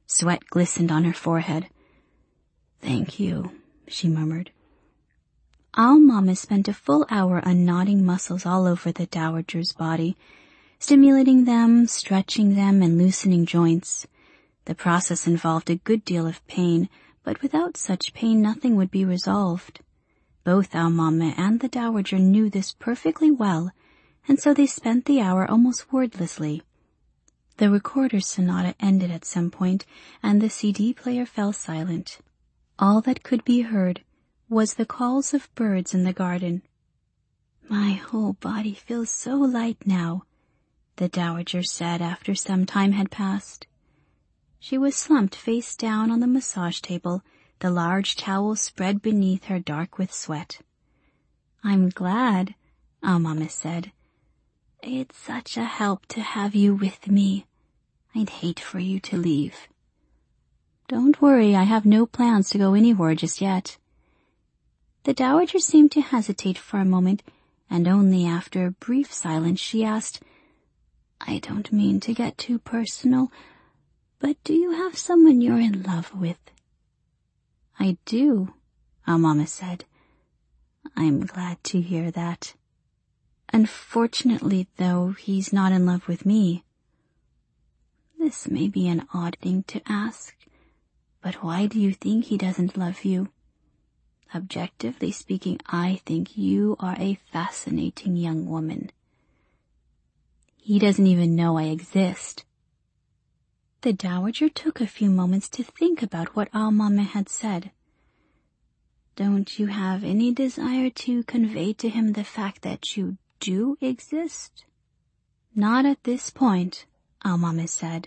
Sweat glistened on her forehead. "Thank you," she murmured. Al-Mama spent a full hour unknotting muscles all over the dowager's body, stimulating them, stretching them, and loosening joints. The process involved a good deal of pain, but without such pain nothing would be resolved. Both Al-Mama and the dowager knew this perfectly well, and so they spent the hour almost wordlessly. The recorder's sonata ended at some point, and the CD player fell silent. All that could be heard was the calls of birds in the garden. "My whole body feels so light now," the dowager said after some time had passed. She was slumped face down on the massage table, the large towel spread beneath her dark with sweat. "I'm glad," Al-Mama said. "It's such a help to have you with me. I'd hate for you to leave." "Don't worry, I have no plans to go anywhere just yet." The dowager seemed to hesitate for a moment, and only after a brief silence she asked, "I don't mean to get too personal, but do you have someone you're in love with?" "I do," Al-Mama said. "I'm glad to hear that. Unfortunately, though, he's not in love with me." "This may be an odd thing to ask, but why do you think he doesn't love you? Objectively speaking, I think you are a fascinating young woman." "He doesn't even know I exist." The dowager took a few moments to think about what Al-Mama had said. "Don't you have any desire to convey to him the fact that you do exist?" "Not at this point," Al-Mama said.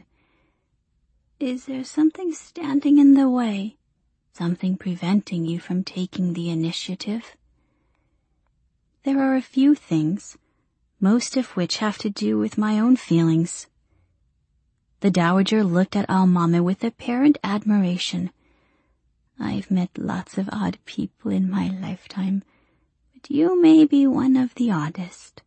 "Is there something standing in the way? Something preventing you from taking the initiative?" "There are a few things, most of which have to do with my own feelings." The dowager looked at Al-Mama with apparent admiration. "I've met lots of odd people in my lifetime, but you may be one of the oddest."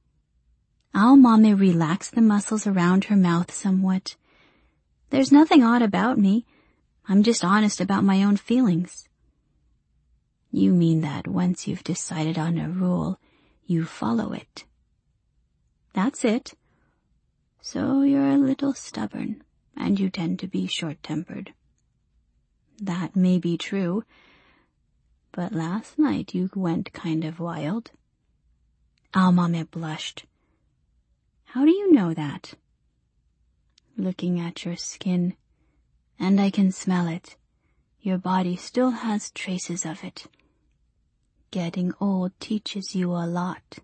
Al-Mama relaxed the muscles around her mouth somewhat. "There's nothing odd about me. I'm just honest about my own feelings." "You mean that once you've decided on a rule, you follow it?" "That's it." "So you're a little stubborn, and you tend to be short-tempered." "That may be true, but last night you went kind of wild." Al-Mama blushed. "How do you know that?" "Looking at your skin, and I can smell it. Your body still has traces of it. Getting old teaches you a lot."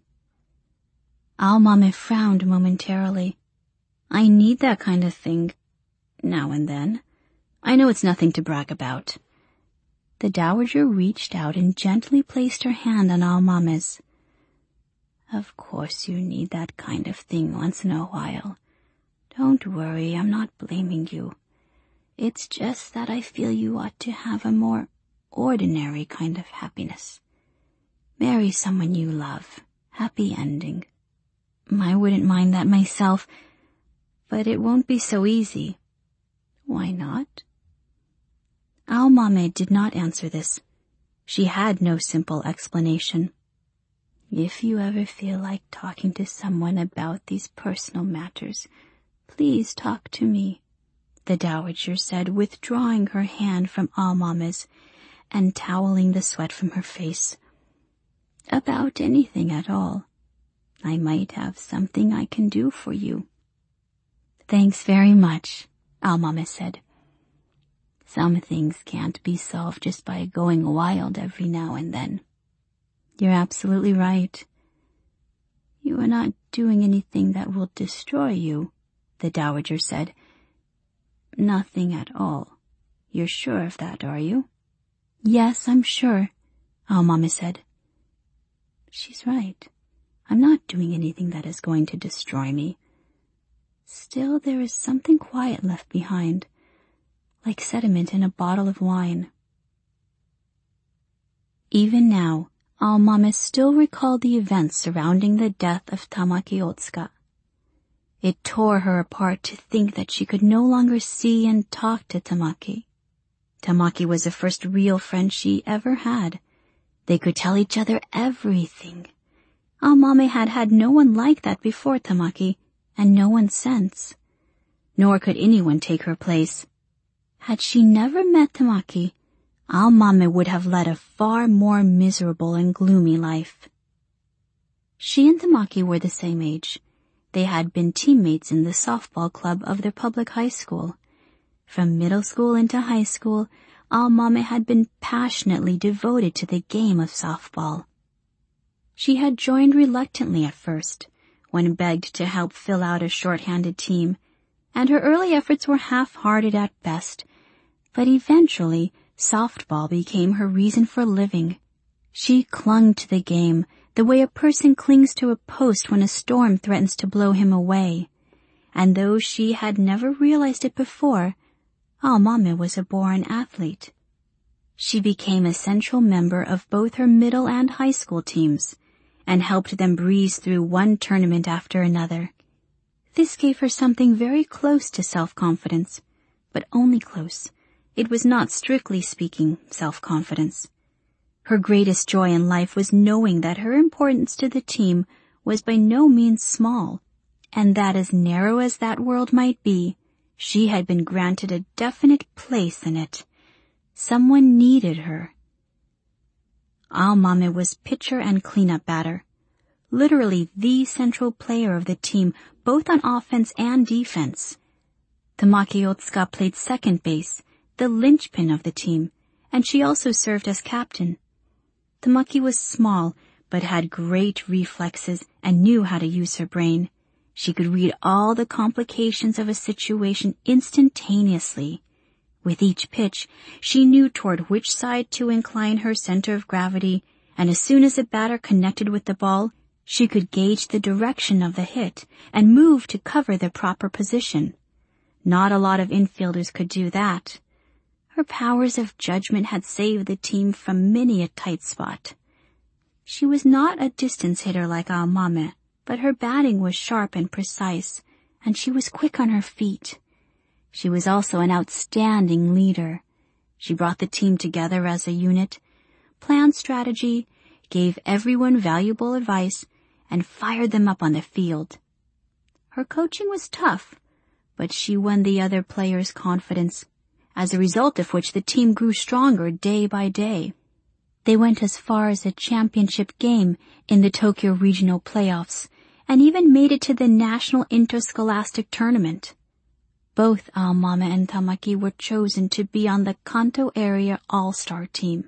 Al-Mama frowned momentarily. "I need that kind of thing now and then. I know it's nothing to brag about." The dowager reached out and gently placed her hand on Al-Mama's. "Of course you need that kind of thing once in a while. Don't worry, I'm not blaming you. It's just that I feel you ought to have a more ordinary kind of happiness. Marry someone you love. Happy ending." "I wouldn't mind that myself, but it won't be so easy." "Why not?" Al-Mama did not answer this. She had no simple explanation. "If you ever feel like talking to someone about these personal matters, please talk to me," the dowager said, withdrawing her hand from Al-Mama's and toweling the sweat from her face. "About anything at all. I might have something I can do for you." "Thanks very much," Al-Mama said. "Some things can't be solved just by going wild every now and then." "You're absolutely right." "You are not doing anything that will destroy you," the dowager said. "Nothing at all. You're sure of that, are you?" "Yes, I'm sure," Al-Mama said. "She's right. I'm not doing anything that is going to destroy me. Still, there is something quiet left behind, like sediment in a bottle of wine." Even now, Al-Mama still recalled the events surrounding the death of Tamaki Otsuka. It tore her apart to think that she could no longer see and talk to Tamaki. Tamaki was the first real friend she ever had. They could tell each other everything. Aomame had had no one like that before Tamaki, and no one since. Nor could anyone take her place. Had she never met Tamaki, Aomame would have led a far more miserable and gloomy life. She and Tamaki were the same age. They had been teammates in the softball club of their public high school. From middle school into high school, Aomame had been passionately devoted to the game of softball. She had joined reluctantly at first, when begged to help fill out a short-handed team, and her early efforts were half-hearted at best, but eventually softball became her reason for living. She clung to the game the way a person clings to a post when a storm threatens to blow him away, and though she had never realized it before, Aomame was a born athlete. She became a central member of both her middle and high school teams, and helped them breeze through one tournament after another. This gave her something very close to self-confidence, but only close. It was not, strictly speaking, self-confidence. Her greatest joy in life was knowing that her importance to the team was by no means small, and that as narrow as that world might be, she had been granted a definite place in it. Someone needed her. Aomame was pitcher and cleanup batter, literally the central player of the team, both on offense and defense. Tamaki Otsuka played second base, the linchpin of the team, and she also served as captain. Tamaki was small, but had great reflexes and knew how to use her brain. She could read all the complications of a situation instantaneously. With each pitch, she knew toward which side to incline her center of gravity, and as soon as the batter connected with the ball, she could gauge the direction of the hit and move to cover the proper position. Not a lot of infielders could do that. Her powers of judgment had saved the team from many a tight spot. She was not a distance hitter like Aomame, but her batting was sharp and precise, and she was quick on her feet. She was also an outstanding leader. She brought the team together as a unit, planned strategy, gave everyone valuable advice, and fired them up on the field. Her coaching was tough, but she won the other players' confidence, as a result of which the team grew stronger day by day. They went as far as a championship game in the Tokyo Regional Playoffs, and even made it to the National Interscholastic Tournament. Both Aomame and Tamaki were chosen to be on the Kanto Area All-Star team.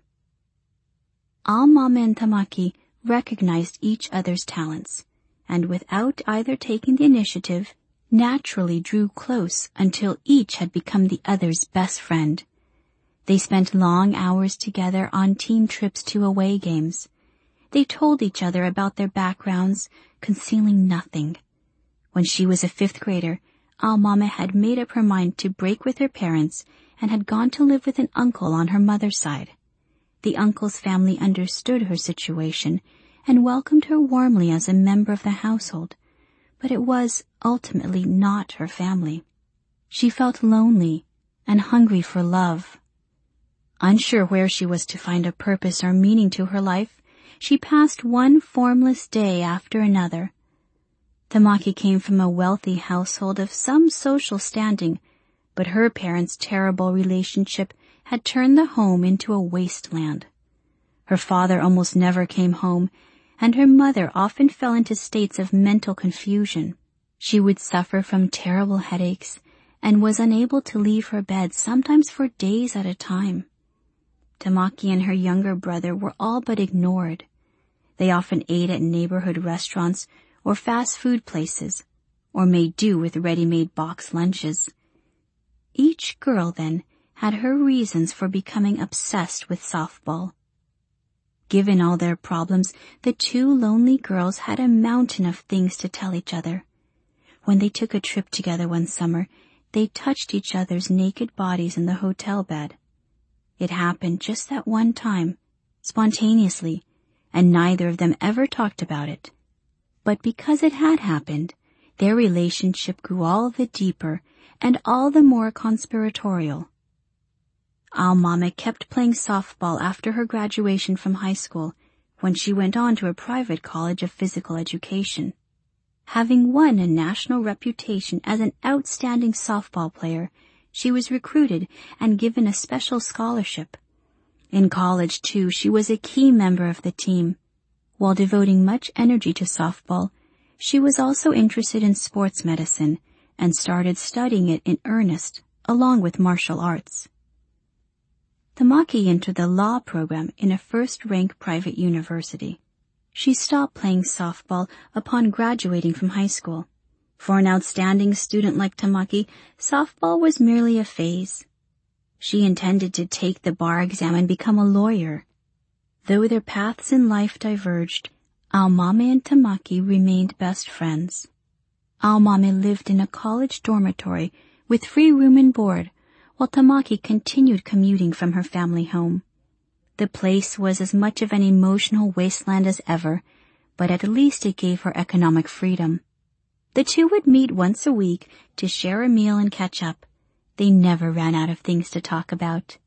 Aomame and Tamaki recognized each other's talents, and without either taking the initiative, naturally drew close until each had become the other's best friend. They spent long hours together on team trips to away games. They told each other about their backgrounds, concealing nothing. When she was a 5th grader, Aomame had made up her mind to break with her parents and had gone to live with an uncle on her mother's side. The uncle's family understood her situation and welcomed her warmly as a member of the household, but it was ultimately not her family. She felt lonely and hungry for love. Unsure where she was to find a purpose or meaning to her life, she passed one formless day after another. Tamaki came from a wealthy household of some social standing, but her parents' terrible relationship had turned the home into a wasteland. Her father almost never came home, and her mother often fell into states of mental confusion. She would suffer from terrible headaches and was unable to leave her bed, sometimes for days at a time. Tamaki and her younger brother were all but ignored. They often ate at neighborhood restaurants or fast food places, or made do with ready-made box lunches. Each girl, then, had her reasons for becoming obsessed with softball. Given all their problems, the two lonely girls had a mountain of things to tell each other. When they took a trip together one summer, they touched each other's naked bodies in the hotel bed. It happened just that one time, spontaneously, and neither of them ever talked about it. But because it had happened, their relationship grew all the deeper and all the more conspiratorial. Al-Mame kept playing softball after her graduation from high school, when she went on to a private college of physical education. Having won a national reputation as an outstanding softball player, she was recruited and given a special scholarship. In college, too, she was a key member of the team. While devoting much energy to softball, she was also interested in sports medicine and started studying it in earnest, along with martial arts. Tamaki entered the law program in a first-rank private university. She stopped playing softball upon graduating from high school. For an outstanding student like Tamaki, softball was merely a phase. She intended to take the bar exam and become a lawyer. Though their paths in life diverged, Al-Mame and Tamaki remained best friends. Al-Mame lived in a college dormitory with free room and board, while Tamaki continued commuting from her family home. The place was as much of an emotional wasteland as ever, but at least it gave her economic freedom. The two would meet once a week to share a meal and catch up. They never ran out of things to talk about.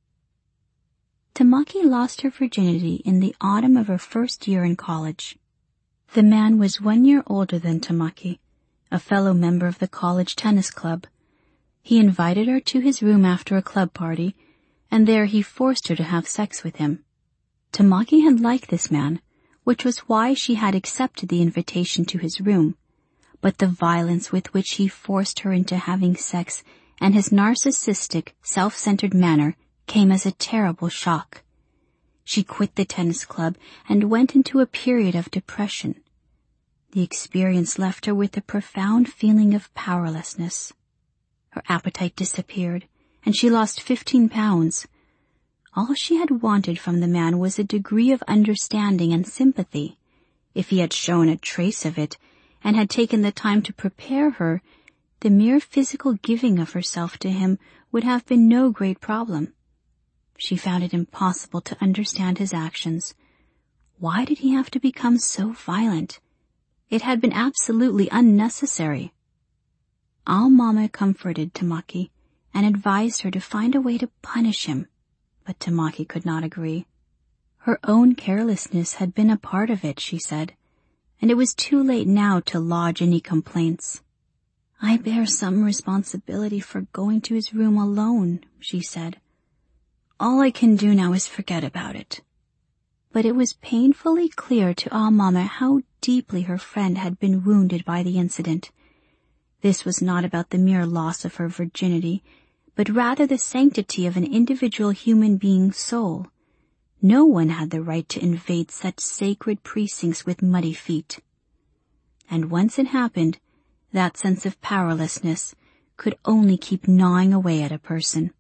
Tamaki lost her virginity in the autumn of her first year in college. The man was 1 year older than Tamaki, a fellow member of the college tennis club. He invited her to his room after a club party, and there he forced her to have sex with him. Tamaki had liked this man, which was why she had accepted the invitation to his room, but the violence with which he forced her into having sex and his narcissistic, self-centered manner came as a terrible shock. She quit the tennis club and went into a period of depression. The experience left her with a profound feeling of powerlessness. Her appetite disappeared, and she lost 15 pounds. All she had wanted from the man was a degree of understanding and sympathy. If he had shown a trace of it, and had taken the time to prepare her, the mere physical giving of herself to him would have been no great problem. She found it impossible to understand his actions. Why did he have to become so violent? It had been absolutely unnecessary. Al-Mame comforted Tamaki and advised her to find a way to punish him, but Tamaki could not agree. Her own carelessness had been a part of it, she said, and it was too late now to lodge any complaints. I bear some responsibility for going to his room alone, she said. All I can do now is forget about it. But it was painfully clear to Al-Mame how deeply her friend had been wounded by the incident. This was not about the mere loss of her virginity, but rather the sanctity of an individual human being's soul. No one had the right to invade such sacred precincts with muddy feet. And once it happened, that sense of powerlessness could only keep gnawing away at a person.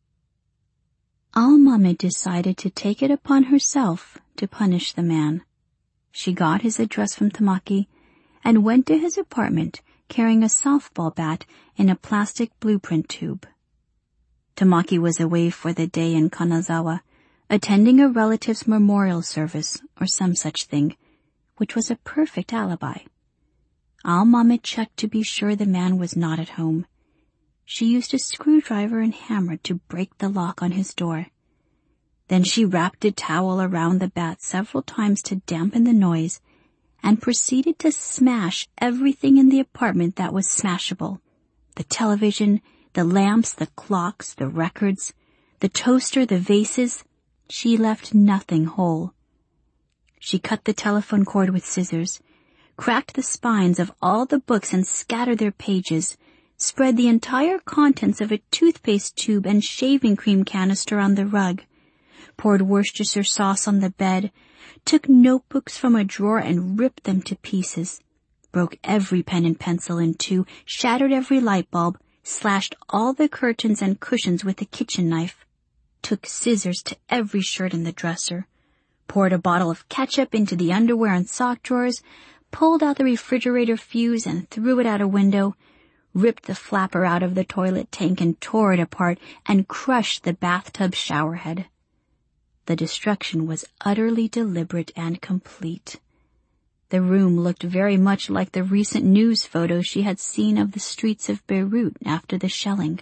Al-Mame decided to take it upon herself to punish the man. She got his address from Tamaki and went to his apartment carrying a softball bat in a plastic blueprint tube. Tamaki was away for the day in Kanazawa, attending a relative's memorial service or some such thing, which was a perfect alibi. Al-Mame checked to be sure the man was not at home. She used a screwdriver and hammer to break the lock on his door. Then she wrapped a towel around the bat several times to dampen the noise and proceeded to smash everything in the apartment that was smashable. The television, the lamps, the clocks, the records, the toaster, the vases. She left nothing whole. She cut the telephone cord with scissors, cracked the spines of all the books and scattered their pages, spread the entire contents of a toothpaste tube and shaving cream canister on the rug, poured Worcestershire sauce on the bed, took notebooks from a drawer and ripped them to pieces, broke every pen and pencil in two, shattered every light bulb, slashed all the curtains and cushions with a kitchen knife, took scissors to every shirt in the dresser, poured a bottle of ketchup into the underwear and sock drawers, pulled out the refrigerator fuse and threw it out a window, ripped the flapper out of the toilet tank and tore it apart, and crushed the bathtub shower head. The destruction was utterly deliberate and complete. The room looked very much like the recent news photos she had seen of the streets of Beirut after the shelling.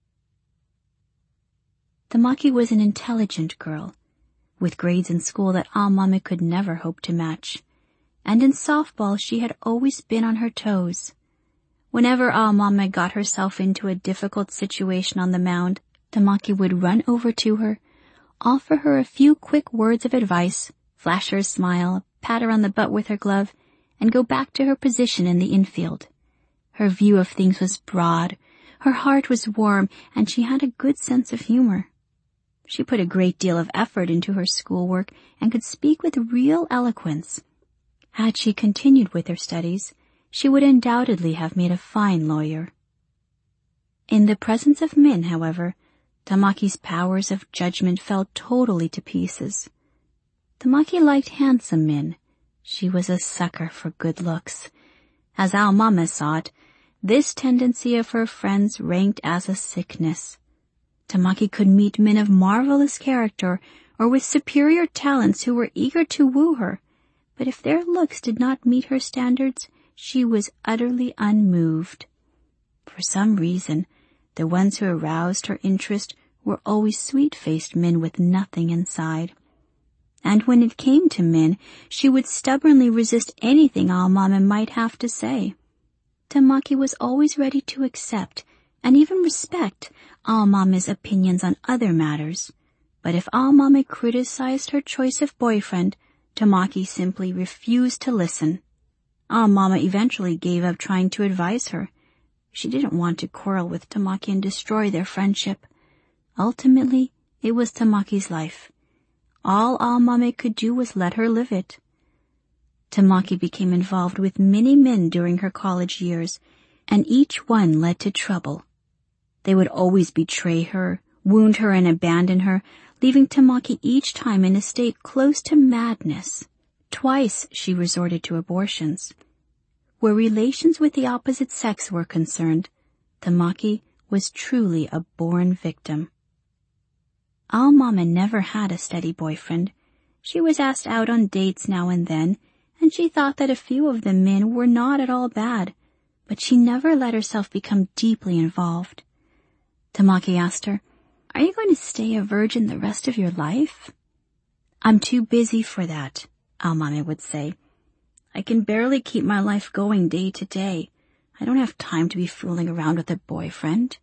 Tamaki was an intelligent girl, with grades in school that Al-Mame could never hope to match, and in softball she had always been on her toes. Whenever Al-Mame got herself into a difficult situation on the mound, Tamaki would run over to her, offer her a few quick words of advice, flash her a smile, pat her on the butt with her glove, and go back to her position in the infield. Her view of things was broad, her heart was warm, and she had a good sense of humor. She put a great deal of effort into her schoolwork and could speak with real eloquence. Had she continued with her studies, she would undoubtedly have made a fine lawyer. In the presence of Min, however, Tamaki's powers of judgment fell totally to pieces. Tamaki liked handsome men. She was a sucker for good looks. As Al-Mame saw it, this tendency of her friends ranked as a sickness. Tamaki could meet men of marvelous character or with superior talents who were eager to woo her, but if their looks did not meet her standards, she was utterly unmoved. For some reason, the ones who aroused her interest were always sweet-faced men with nothing inside. And when it came to men, she would stubbornly resist anything Al-Mame might have to say. Tamaki was always ready to accept and even respect Al-Mame's opinions on other matters, but if Al-Mame criticized her choice of boyfriend, Tamaki simply refused to listen. Al-Mame eventually gave up trying to advise her. She didn't want to quarrel with Tamaki and destroy their friendship. Ultimately, it was Tamaki's life. All Al-Mame could do was let her live it. Tamaki became involved with many men during her college years, and each one led to trouble. They would always betray her, wound her, and abandon her, leaving Tamaki each time in a state close to madness. Twice she resorted to abortions. Where relations with the opposite sex were concerned, Tamaki was truly a born victim. Al-Mame never had a steady boyfriend. She was asked out on dates now and then, and she thought that a few of the men were not at all bad, but she never let herself become deeply involved. Tamaki asked her, "Are you going to stay a virgin the rest of your life?" "I'm too busy for that," Al-Mame would say. "I can barely keep my life going day to day. I don't have time to be fooling around with a boyfriend."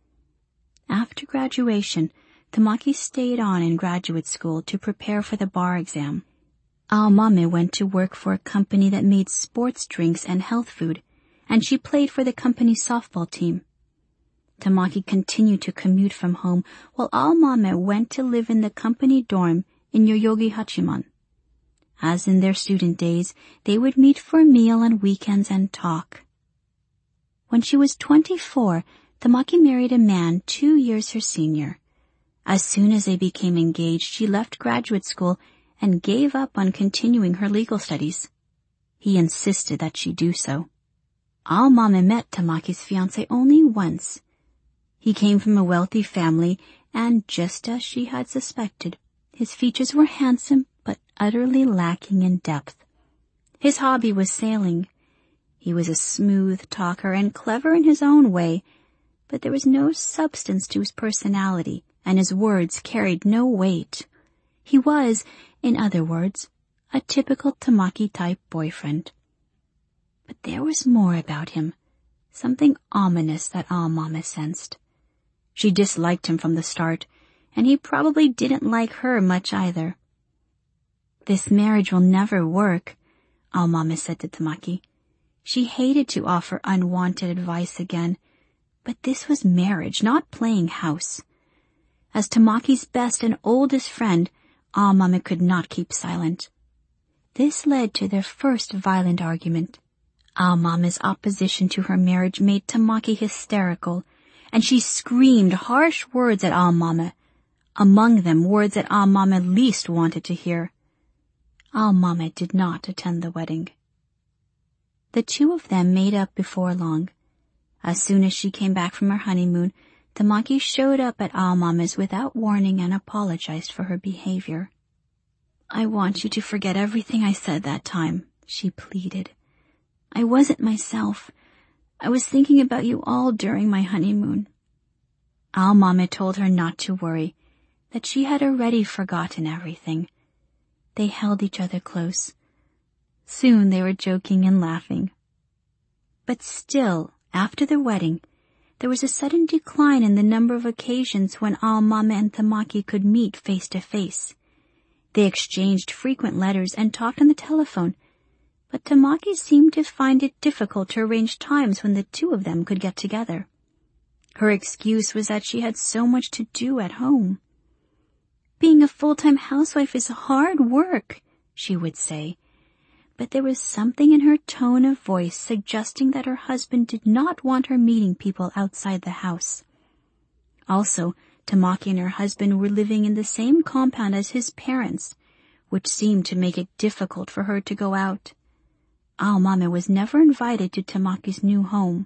After graduation, Tamaki stayed on in graduate school to prepare for the bar exam. Al-Mame went to work for a company that made sports drinks and health food, and she played for the company's softball team. Tamaki continued to commute from home while Al-Mame went to live in the company dorm in Yoyogi Hachiman. As in their student days, they would meet for a meal on weekends and talk. When she was 24, Tamaki married a man 2 years her senior. As soon as they became engaged, she left graduate school and gave up on continuing her legal studies. He insisted that she do so. Al-Mame met Tamaki's fiancé only once. He came from a wealthy family, and just as she had suspected, his features were handsome but utterly lacking in depth. His hobby was sailing. He was a smooth talker and clever in his own way, but there was no substance to his personality, and his words carried no weight. He was, in other words, a typical Tamaki-type boyfriend. But there was more about him, something ominous that Al-Mame sensed. She disliked him from the start, and he probably didn't like her much either. "This marriage will never work," Al-Mame said to Tamaki. She hated to offer unwanted advice again, but this was marriage, not playing house. As Tamaki's best and oldest friend, Al-Mame could not keep silent. This led to their first violent argument. Al-Mame's opposition to her marriage made Tamaki hysterical, and she screamed harsh words at Al-Mame, among them words that Al-Mame least wanted to hear. Al-Mame did not attend the wedding. The two of them made up before long. As soon as she came back from her honeymoon, Tamaki showed up at Al-Mame's without warning and apologized for her behavior. "I want you to forget everything I said that time," she pleaded. I wasn't myself. I was thinking about you all during my honeymoon. Al-Mame told her not to worry, that she had already forgotten everything. They held each other close. Soon they were joking and laughing. But still, after the wedding, there was a sudden decline in the number of occasions when Al-Mame and Tamaki could meet face to face. They exchanged frequent letters and talked on the telephone, but Tamaki seemed to find it difficult to arrange times when the two of them could get together. Her excuse was that she had so much to do at home. Being a full-time housewife is hard work, she would say, but there was something in her tone of voice suggesting that her husband did not want her meeting people outside the house. Also, Tamaki and her husband were living in the same compound as his parents, which seemed to make it difficult for her to go out. Al-Mame was never invited to Tamaki's new home.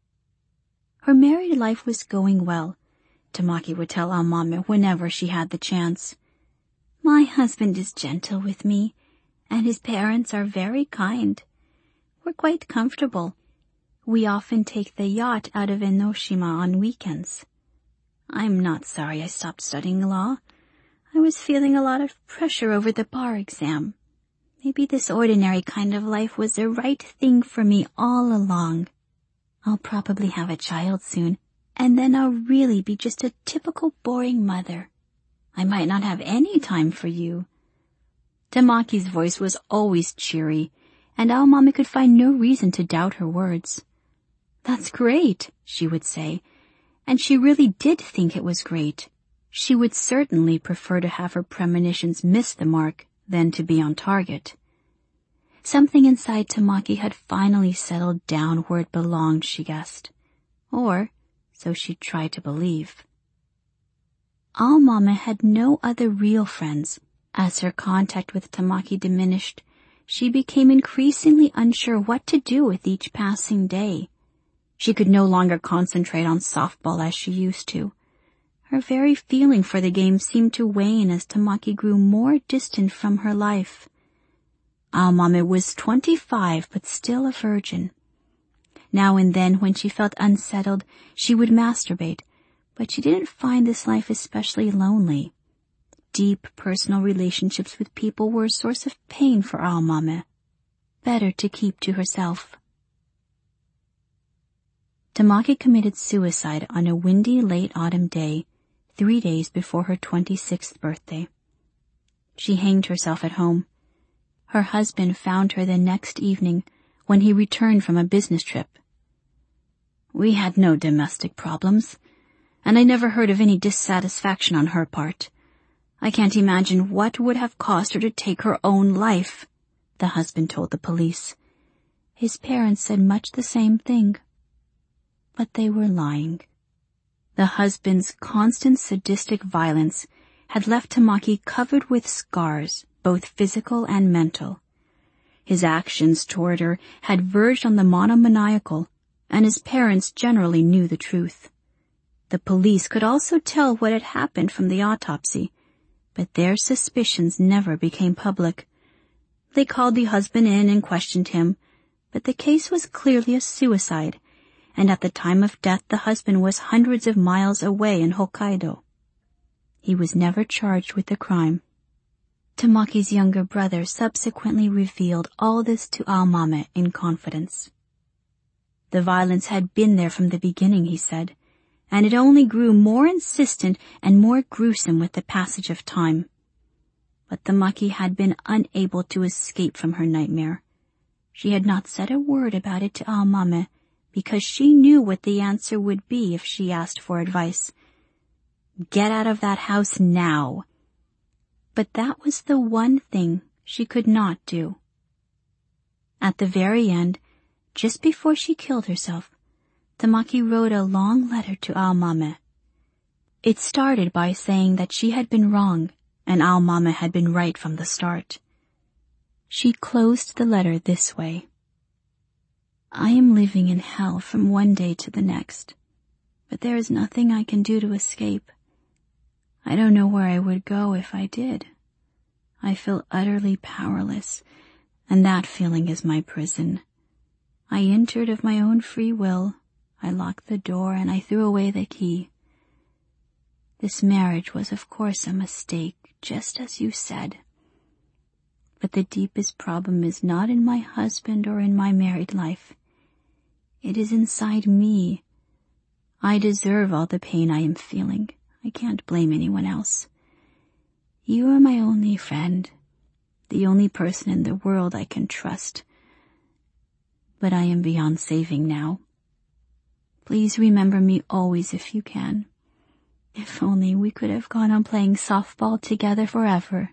Her married life was going well. Tamaki would tell Al-Mame whenever she had the chance. My husband is gentle with me, and his parents are very kind. We're quite comfortable. We often take the yacht out of Enoshima on weekends. I'm not sorry I stopped studying law. I was feeling a lot of pressure over the bar exam. Maybe this ordinary kind of life was the right thing for me all along. I'll probably have a child soon, and then I'll really be just a typical boring mother. I might not have any time for you. Tamaki's voice was always cheery, and Al-Mame could find no reason to doubt her words. That's great, she would say, and she really did think it was great. She would certainly prefer to have her premonitions miss the mark than to be on target. Something inside Tamaki had finally settled down where it belonged, she guessed. Or, so she tried to believe. Al-Mame had no other real friends. As her contact with Tamaki diminished, she became increasingly unsure what to do with each passing day. She could no longer concentrate on softball as she used to. Her very feeling for the game seemed to wane as Tamaki grew more distant from her life. Al-Mame was 25 but still a virgin. Now and then when she felt unsettled, she would masturbate, but she didn't find this life especially lonely. Deep personal relationships with people were a source of pain for Al-Mame. Better to keep to herself. Tamaki committed suicide on a windy late autumn day, 3 days before her 26th birthday. She hanged herself at home. Her husband found her the next evening when he returned from a business trip. We had no domestic problems, and I never heard of any dissatisfaction on her part. I can't imagine what would have caused her to take her own life, the husband told the police. His parents said much the same thing. But they were lying. The husband's constant sadistic violence had left Tamaki covered with scars, both physical and mental. His actions toward her had verged on the monomaniacal, and his parents generally knew the truth. The police could also tell what had happened from the autopsy, but their suspicions never became public. They called the husband in and questioned him, but the case was clearly a suicide, and at the time of death the husband was hundreds of miles away in Hokkaido. He was never charged with the crime. Tamaki's younger brother subsequently revealed all this to Al-Mame in confidence. The violence had been there from the beginning, he said, and it only grew more insistent and more gruesome with the passage of time. But Tamaki had been unable to escape from her nightmare. She had not said a word about it to Al-Mame because she knew what the answer would be if she asked for advice. Get out of that house now. But that was the one thing she could not do. At the very end, just before she killed herself, Tamaki wrote a long letter to Al-Mame. It started by saying that she had been wrong and Al-Mame had been right from the start. She closed the letter this way. I am living in hell from one day to the next, but there is nothing I can do to escape. I don't know where I would go if I did. I feel utterly powerless, and that feeling is my prison. I entered of my own free will. I locked the door and I threw away the key. This marriage was of course a mistake, just as you said. But the deepest problem is not in my husband or in my married life. It is inside me. I deserve all the pain I am feeling. I can't blame anyone else. You are my only friend, the only person in the world I can trust. But I am beyond saving now. Please remember me always if you can. If only we could have gone on playing softball together forever.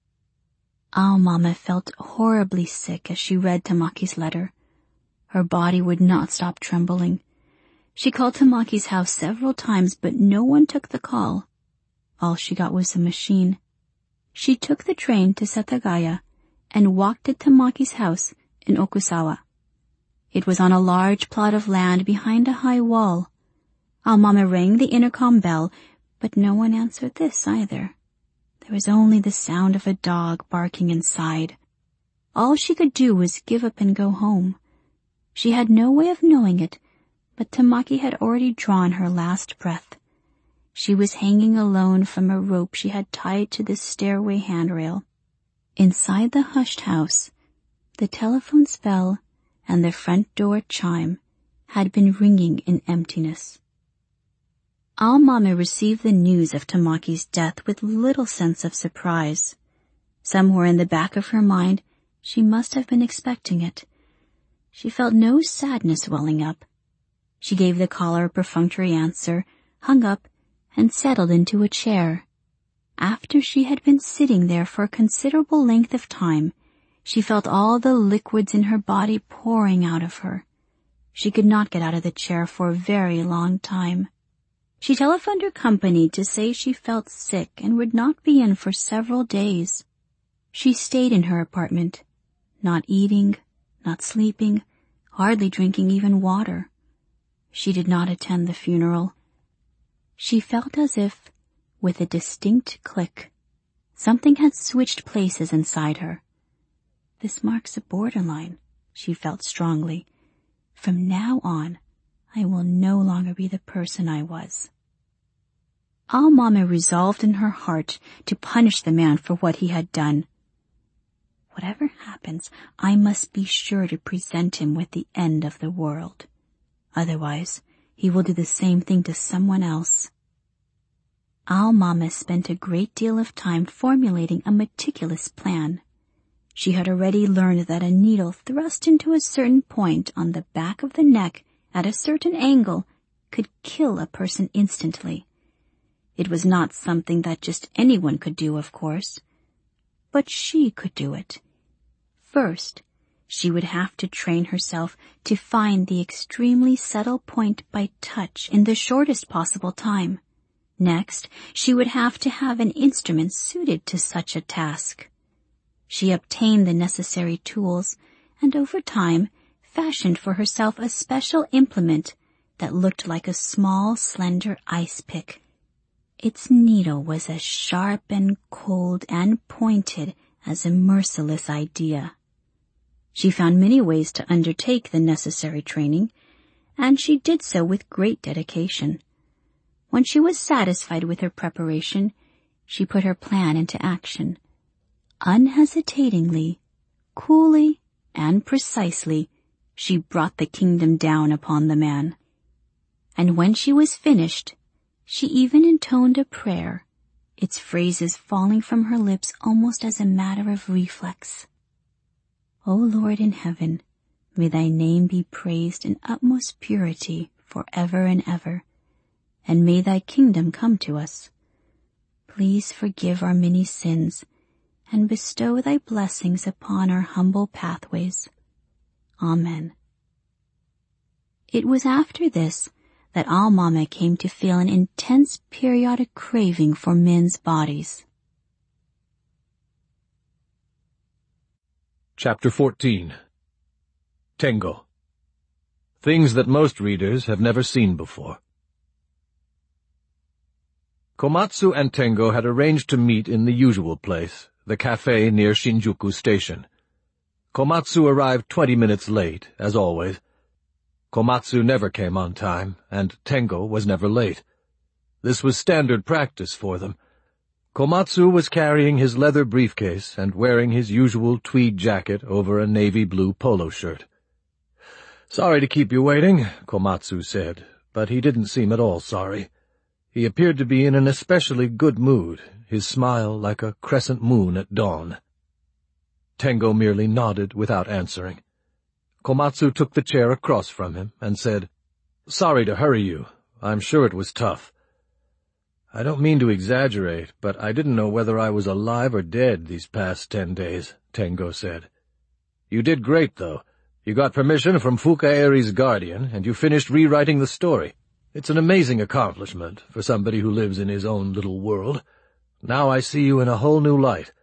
Mama felt horribly sick as she read Tamaki's letter. Her body would not stop trembling. She called Tamaki's house several times, but no one took the call. All she got was a machine. She took the train to Setagaya and walked to Tamaki's house in Okusawa. It was on a large plot of land behind a high wall. Mama rang the intercom bell, but no one answered this either. There was only the sound of a dog barking inside. All she could do was give up and go home. She had no way of knowing it, but Tamaki had already drawn her last breath. She was hanging alone from a rope she had tied to the stairway handrail. Inside the hushed house, the telephone's bell and the front door chime had been ringing in emptiness. Mama received the news of Tamaki's death with little sense of surprise. Somewhere in the back of her mind, she must have been expecting it. She felt no sadness welling up. She gave the caller a perfunctory answer, hung up, and settled into a chair. After she had been sitting there for a considerable length of time, she felt all the liquids in her body pouring out of her. She could not get out of the chair for a very long time. She telephoned her company to say she felt sick and would not be in for several days. She stayed in her apartment, not eating, not sleeping, hardly drinking even water. She did not attend the funeral. She felt as if, with a distinct click, something had switched places inside her. This marks a borderline, she felt strongly. From now on, I will no longer be the person I was. Mama resolved in her heart to punish the man for what he had done. Whatever happens, I must be sure to present him with the end of the world. Otherwise, he will do the same thing to someone else. Mama spent a great deal of time formulating a meticulous plan. She had already learned that a needle thrust into a certain point on the back of the neck at a certain angle could kill a person instantly. It was not something that just anyone could do, of course, but she could do it. First, she would have to train herself to find the extremely subtle point by touch in the shortest possible time. Next, she would have to have an instrument suited to such a task. She obtained the necessary tools and over time fashioned for herself a special implement that looked like a small, slender ice pick. Its needle was as sharp and cold and pointed as a merciless idea. She found many ways to undertake the necessary training, and she did so with great dedication. When she was satisfied with her preparation, she put her plan into action. Unhesitatingly, coolly, and precisely, she brought the kingdom down upon the man. And when she was finished, she even intoned a prayer, its phrases falling from her lips almost as a matter of reflex. O Lord in heaven, may thy name be praised in utmost purity forever and ever, and may thy kingdom come to us. Please forgive our many sins, and bestow thy blessings upon our humble pathways. Amen. It was after this that Mama came to feel an intense periodic craving for men's bodies. Chapter 14. Tengo. Things that most readers have never seen before. Komatsu and Tengo had arranged to meet in the usual place, the cafe near Shinjuku Station. Komatsu arrived 20 minutes late, as always. Komatsu never came on time, and Tengo was never late. This was standard practice for them. Komatsu was carrying his leather briefcase and wearing his usual tweed jacket over a navy blue polo shirt. "Sorry to keep you waiting," Komatsu said, but he didn't seem at all sorry. He appeared to be in an especially good mood, his smile like a crescent moon at dawn. Tengo merely nodded without answering. Komatsu took the chair across from him and said, "Sorry to hurry you. I'm sure it was tough." "I don't mean to exaggerate, but I didn't know whether I was alive or dead these past 10 days, Tengo said. "You did great, though. You got permission from Fuka Eri's guardian, and you finished rewriting the story. It's an amazing accomplishment for somebody who lives in his own little world. Now I see you in a whole new light."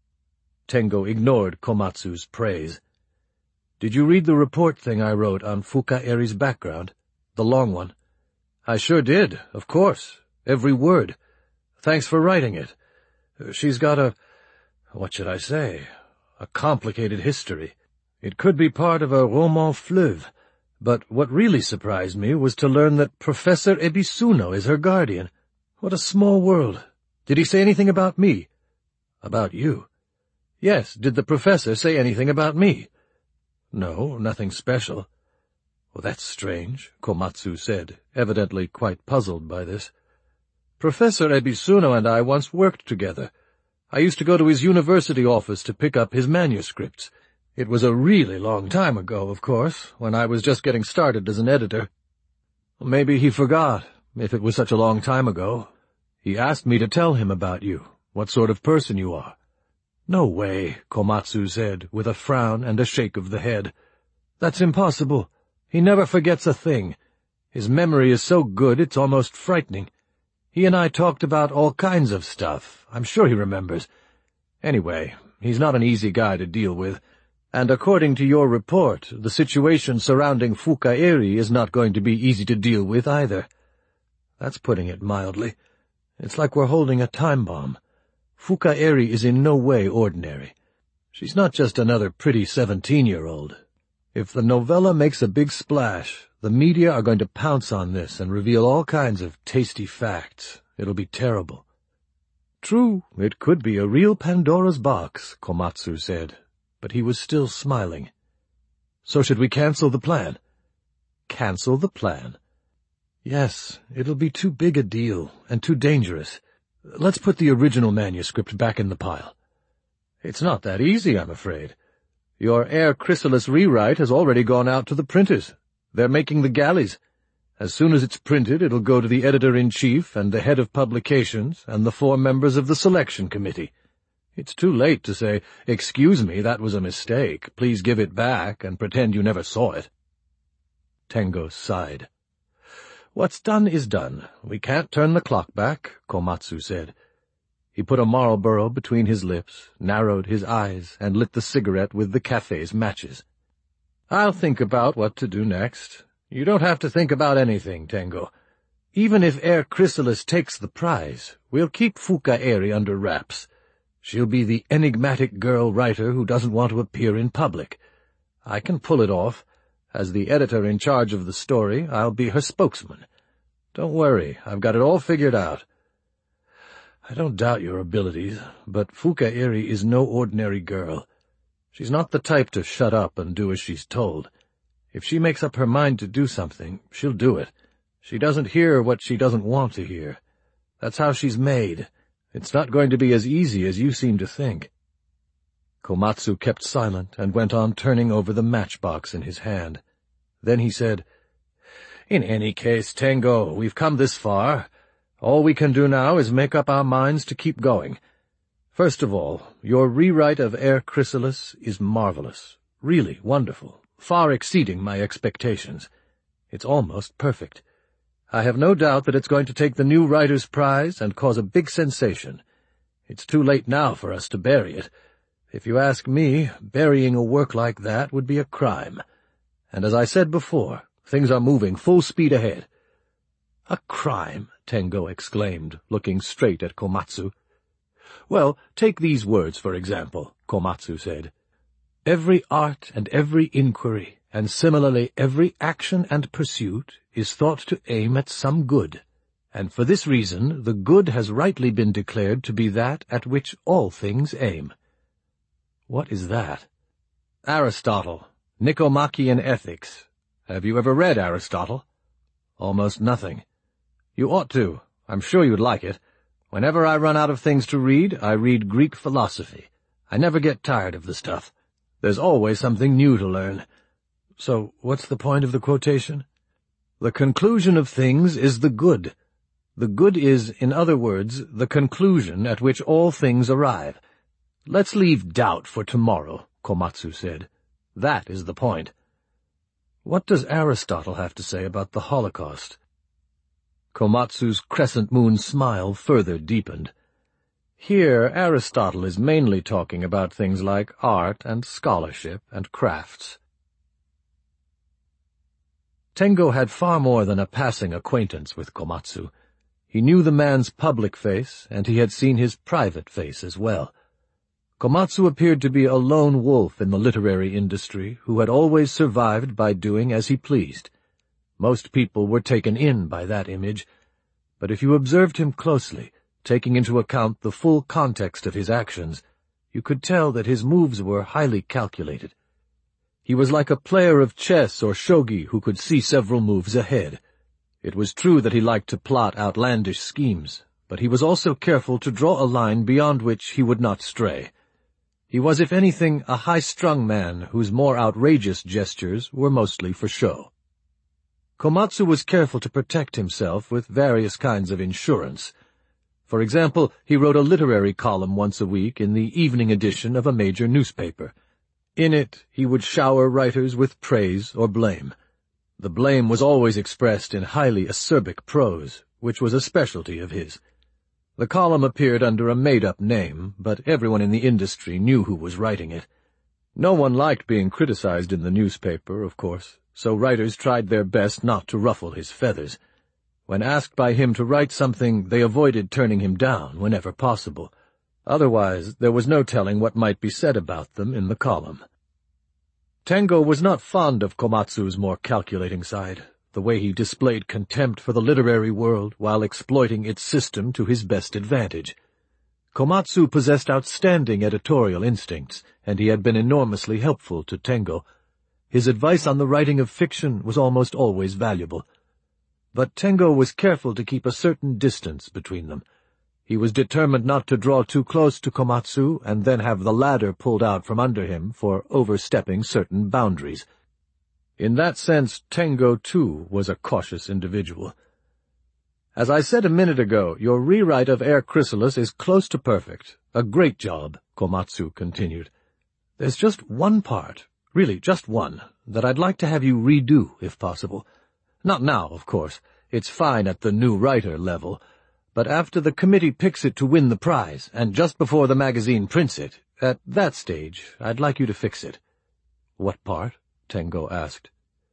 Tengo ignored Komatsu's praise. "Did you read the report thing I wrote on Fuka Eri's background? The long one?" "I sure did, of course. Every word. Thanks for writing it. She's got what should I say, a complicated history. It could be part of a roman fleuve, but what really surprised me was to learn that Professor Ebisuno is her guardian. What a small world. Did he say anything about me?" "About you?" "Yes, did the professor say anything about me?" "No, nothing special." "Well, that's strange," Komatsu said, evidently quite puzzled by this. "Professor Ebisuno and I once worked together. I used to go to his university office to pick up his manuscripts. It was a really long time ago, of course, when I was just getting started as an editor. Maybe he forgot, if it was such a long time ago. He asked me to tell him about you, what sort of person you are." "No way," Komatsu said, with a frown and a shake of the head. "That's impossible. He never forgets a thing. His memory is so good it's almost frightening. He and I talked about all kinds of stuff. I'm sure he remembers. Anyway, he's not an easy guy to deal with. And according to your report, the situation surrounding Fuka Eri is not going to be easy to deal with either." "That's putting it mildly. It's like we're holding a time bomb. Fuka Eri is in no way ordinary. She's not just another pretty 17-year-old. If the novella makes a big splash, the media are going to pounce on this and reveal all kinds of tasty facts. It'll be terrible." "True, it could be a real Pandora's box," Komatsu said, but he was still smiling. "So should we cancel the plan?" "Cancel the plan?" "Yes, it'll be too big a deal, and too dangerous. Let's put the original manuscript back in the pile." "It's not that easy, I'm afraid. Your Air Chrysalis rewrite has already gone out to the printers. They're making the galleys. As soon as it's printed, it'll go to the editor-in-chief and the head of publications and the 4 members of the selection committee. It's too late to say, 'Excuse me, that was a mistake. Please give it back,' and pretend you never saw it." Tengo sighed. "What's done is done. We can't turn the clock back," Komatsu said. He put a Marlboro between his lips, narrowed his eyes, and lit the cigarette with the cafe's matches. "I'll think about what to do next. You don't have to think about anything, Tengo. Even if Air Chrysalis takes the prize, we'll keep Fuka Eri under wraps. She'll be the enigmatic girl writer who doesn't want to appear in public. I can pull it off. As the editor in charge of the story, I'll be her spokesman. Don't worry, I've got it all figured out." "I don't doubt your abilities, but Fuka Eri is no ordinary girl. She's not the type to shut up and do as she's told. If she makes up her mind to do something, she'll do it. She doesn't hear what she doesn't want to hear. That's how she's made. It's not going to be as easy as you seem to think." Komatsu kept silent and went on turning over the matchbox in his hand. Then he said, "In any case, Tengo, we've come this far. All we can do now is make up our minds to keep going. First of all, your rewrite of Air Chrysalis is marvelous, really wonderful, far exceeding my expectations. It's almost perfect. I have no doubt that it's going to take the new writer's prize and cause a big sensation. It's too late now for us to bury it. If you ask me, burying a work like that would be a crime. And as I said before, things are moving full speed ahead." "A crime?" Tengo exclaimed, looking straight at Komatsu. "Well, take these words, for example," Komatsu said. Every art and every inquiry, and similarly every action and pursuit, is thought to aim at some good, and for this reason the good has rightly been declared to be that at which all things aim. What is that? Aristotle, Nicomachean Ethics. Have you ever read Aristotle? Almost nothing. You ought to. I'm sure you'd like it. Whenever I run out of things to read, I read Greek philosophy. I never get tired of the stuff. There's always something new to learn. So, what's the point of the quotation? The conclusion of things is the good. The good is, in other words, the conclusion at which all things arrive. Let's leave doubt for tomorrow, Komatsu said. That is the point. What does Aristotle have to say about the Holocaust? Komatsu's crescent moon smile further deepened. Here Aristotle is mainly talking about things like art and scholarship and crafts. Tengo had far more than a passing acquaintance with Komatsu. He knew the man's public face, and he had seen his private face as well. Komatsu appeared to be a lone wolf in the literary industry who had always survived by doing as he pleased. Most people were taken in by that image, but if you observed him closely, taking into account the full context of his actions, you could tell that his moves were highly calculated. He was like a player of chess or shogi who could see several moves ahead. It was true that he liked to plot outlandish schemes, but he was also careful to draw a line beyond which he would not stray. He was, if anything, a high-strung man whose more outrageous gestures were mostly for show. Komatsu was careful to protect himself with various kinds of insurance. For example, he wrote a literary column once a week in the evening edition of a major newspaper. In it, he would shower writers with praise or blame. The blame was always expressed in highly acerbic prose, which was a specialty of his. The column appeared under a made-up name, but everyone in the industry knew who was writing it. No one liked being criticized in the newspaper, of course, so writers tried their best not to ruffle his feathers. When asked by him to write something, they avoided turning him down whenever possible. Otherwise, there was no telling what might be said about them in the column. Tengo was not fond of Komatsu's more calculating side, the way he displayed contempt for the literary world while exploiting its system to his best advantage. Komatsu possessed outstanding editorial instincts, and he had been enormously helpful to Tengo. His advice on the writing of fiction was almost always valuable. But Tengo was careful to keep a certain distance between them. He was determined not to draw too close to Komatsu and then have the ladder pulled out from under him for overstepping certain boundaries. In that sense, Tengo, too, was a cautious individual. As I said a minute ago, your rewrite of Air Chrysalis is close to perfect. A great job, Komatsu continued. There's just one part, really just one, that I'd like to have you redo, if possible. Not now, of course. It's fine at the new writer level. But after the committee picks it to win the prize, and just before the magazine prints it, at that stage, I'd like you to fix it. What part? Tengo asked.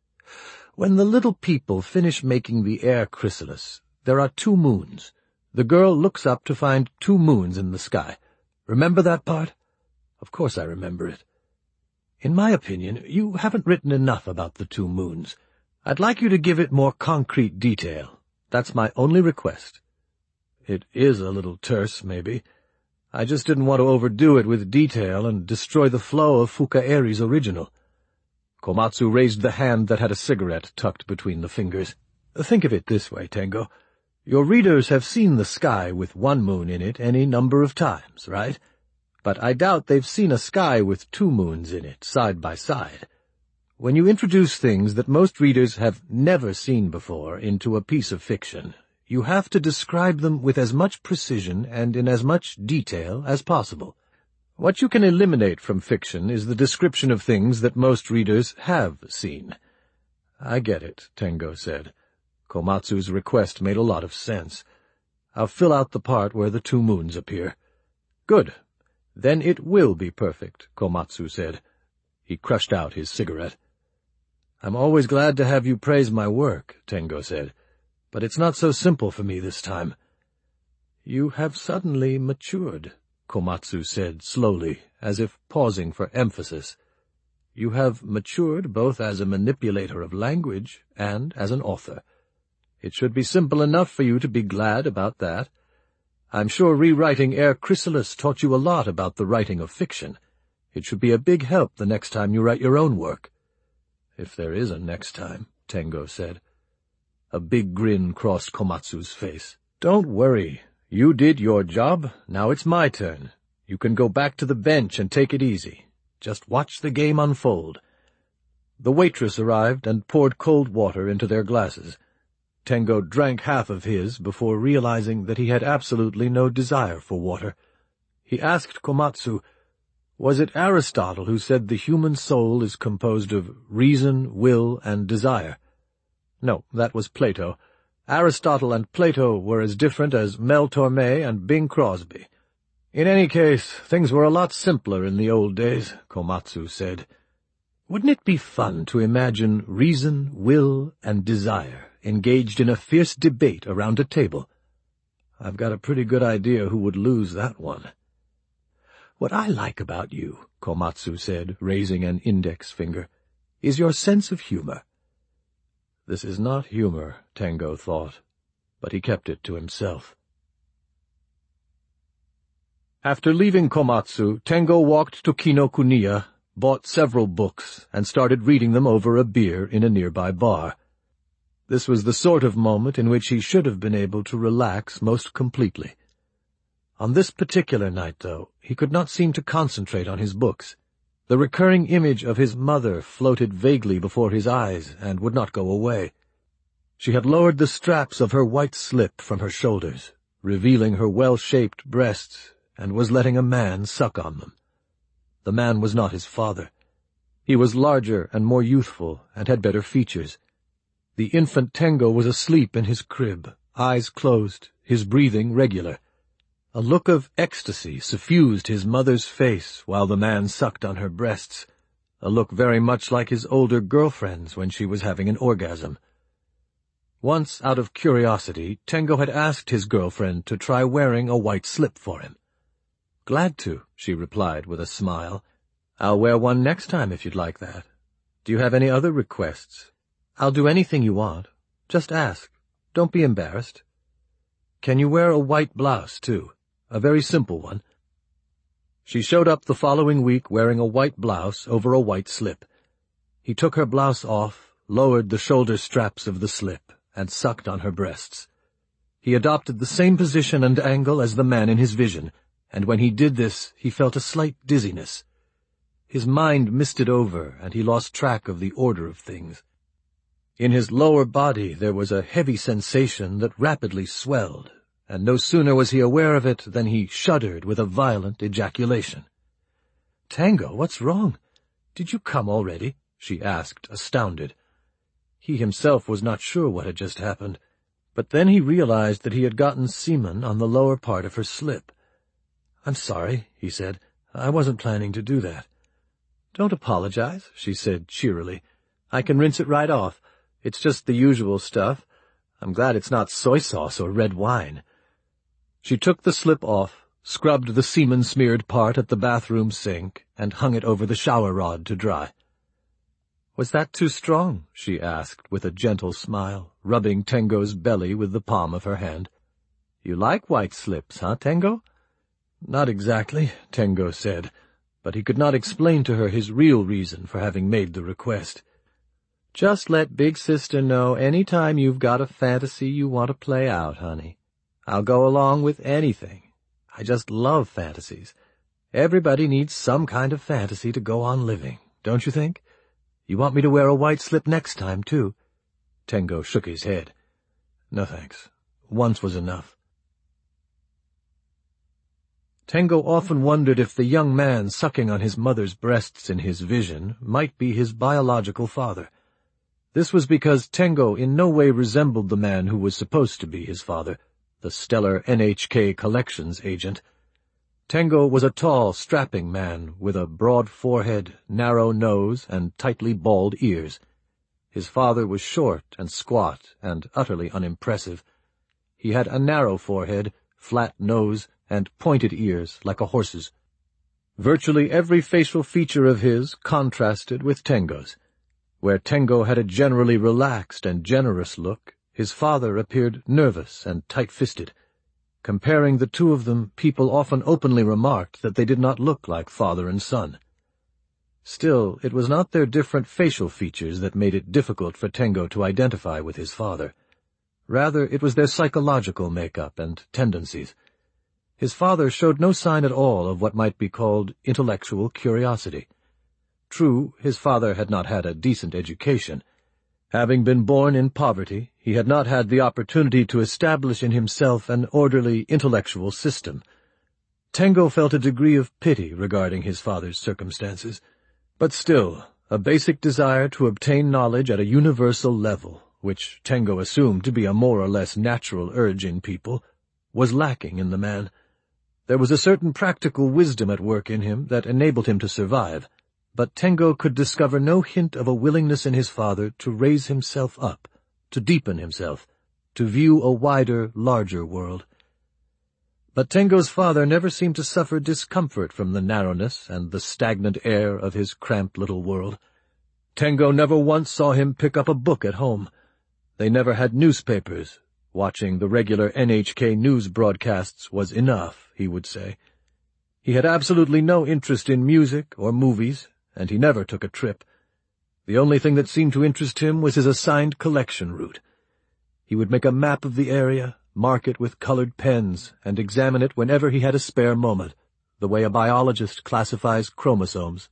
When the little people finish making the Air Chrysalis, there are 2 moons. The girl looks up to find 2 moons in the sky. Remember that part? Of course I remember it. In my opinion, you haven't written enough about the 2 moons. I'd like you to give it more concrete detail. That's my only request. It is a little terse, maybe. I just didn't want to overdo it with detail and destroy the flow of Fukaeri's original. Komatsu raised the hand that had a cigarette tucked between the fingers. Think of it this way, Tengo. Your readers have seen the sky with 1 moon in it any number of times, right? But I doubt they've seen a sky with 2 moons in it, side by side. When you introduce things that most readers have never seen before into a piece of fiction, you have to describe them with as much precision and in as much detail as possible. What you can eliminate from fiction is the description of things that most readers have seen. I get it, Tengo said. Komatsu's request made a lot of sense. I'll fill out the part where the 2 moons appear. Good. Then it will be perfect, Komatsu said. He crushed out his cigarette. I'm always glad to have you praise my work, Tengo said, but it's not so simple for me this time. You have suddenly matured, Komatsu said slowly, as if pausing for emphasis. You have matured both as a manipulator of language and as an author. It should be simple enough for you to be glad about that. I'm sure rewriting Ere Chrysalis taught you a lot about the writing of fiction. It should be a big help the next time you write your own work." "If there is a next time," Tengo said. A big grin crossed Komatsu's face. "Don't worry. You did your job. Now it's my turn. You can go back to the bench and take it easy. Just watch the game unfold." The waitress arrived and poured cold water into their glasses. Tengo drank half of his before realizing that he had absolutely no desire for water. He asked Komatsu, "Was it Aristotle who said the human soul is composed of reason, will, and desire?" "No, that was Plato. Aristotle and Plato were as different as Mel Torme and Bing Crosby." "In any case, things were a lot simpler in the old days," Komatsu said. "Wouldn't it be fun to imagine reason, will, and desire engaged in a fierce debate around a table? I've got a pretty good idea who would lose that one." "What I like about you," Komatsu said, raising an index finger, "is your sense of humor." This is not humor, Tengo thought, but he kept it to himself. After leaving Komatsu, Tengo walked to Kinokuniya, bought several books, and started reading them over a beer in a nearby bar. This was the sort of moment in which he should have been able to relax most completely. On this particular night, though, he could not seem to concentrate on his books. The recurring image of his mother floated vaguely before his eyes and would not go away. She had lowered the straps of her white slip from her shoulders, revealing her well-shaped breasts, and was letting a man suck on them. The man was not his father. He was larger and more youthful and had better features. The infant Tengo was asleep in his crib, eyes closed, his breathing regular. A look of ecstasy suffused his mother's face while the man sucked on her breasts, a look very much like his older girlfriend's when she was having an orgasm. Once, out of curiosity, Tengo had asked his girlfriend to try wearing a white slip for him. "Glad to," she replied with a smile. "I'll wear one next time if you'd like that. Do you have any other requests?" "I'll do anything you want. Just ask. Don't be embarrassed." "Can you wear a white blouse, too? A very simple one?" She showed up the following week wearing a white blouse over a white slip. He took her blouse off, lowered the shoulder straps of the slip, and sucked on her breasts. He adopted the same position and angle as the man in his vision, and when he did this, he felt a slight dizziness. His mind misted over, and he lost track of the order of things. In his lower body there was a heavy sensation that rapidly swelled, and no sooner was he aware of it than he shuddered with a violent ejaculation. "Tengo, what's wrong? Did you come already?" she asked, astounded. He himself was not sure what had just happened, but then he realized that he had gotten semen on the lower part of her slip. "I'm sorry," he said. "I wasn't planning to do that." "Don't apologize," she said cheerily. "I can rinse it right off. It's just the usual stuff. I'm glad it's not soy sauce or red wine." She took the slip off, scrubbed the semen-smeared part at the bathroom sink, and hung it over the shower rod to dry. "Was that too strong?" she asked with a gentle smile, rubbing Tengo's belly with the palm of her hand. "You like white slips, huh, Tengo?" "Not exactly," Tengo said, but he could not explain to her his real reason for having made the request. "Just let Big Sister know any time you've got a fantasy you want to play out, honey. I'll go along with anything. I just love fantasies. Everybody needs some kind of fantasy to go on living, don't you think? You want me to wear a white slip next time, too?" Tengo shook his head. "No, thanks. Once was enough." Tengo often wondered if the young man sucking on his mother's breasts in his vision might be his biological father. This was because Tengo in no way resembled the man who was supposed to be his father, the stellar NHK collections agent. Tengo was a tall, strapping man with a broad forehead, narrow nose, and tightly bald ears. His father was short and squat and utterly unimpressive. He had a narrow forehead, flat nose, and pointed ears like a horse's. Virtually every facial feature of his contrasted with Tengo's. Where Tengo had a generally relaxed and generous look, his father appeared nervous and tight-fisted. Comparing the two of them, people often openly remarked that they did not look like father and son. Still, it was not their different facial features that made it difficult for Tengo to identify with his father. Rather, it was their psychological makeup and tendencies. His father showed no sign at all of what might be called intellectual curiosity. True, his father had not had a decent education. Having been born in poverty, he had not had the opportunity to establish in himself an orderly intellectual system. Tengo felt a degree of pity regarding his father's circumstances, but still, a basic desire to obtain knowledge at a universal level, which Tengo assumed to be a more or less natural urge in people, was lacking in the man. There was a certain practical wisdom at work in him that enabled him to survive, but Tengo could discover no hint of a willingness in his father to raise himself up, to deepen himself, to view a wider, larger world. But Tengo's father never seemed to suffer discomfort from the narrowness and the stagnant air of his cramped little world. Tengo never once saw him pick up a book at home. They never had newspapers. Watching the regular NHK news broadcasts was enough, he would say. He had absolutely no interest in music or movies, and he never took a trip. The only thing that seemed to interest him was his assigned collection route. He would make a map of the area, mark it with colored pens, and examine it whenever he had a spare moment, the way a biologist classifies chromosomes.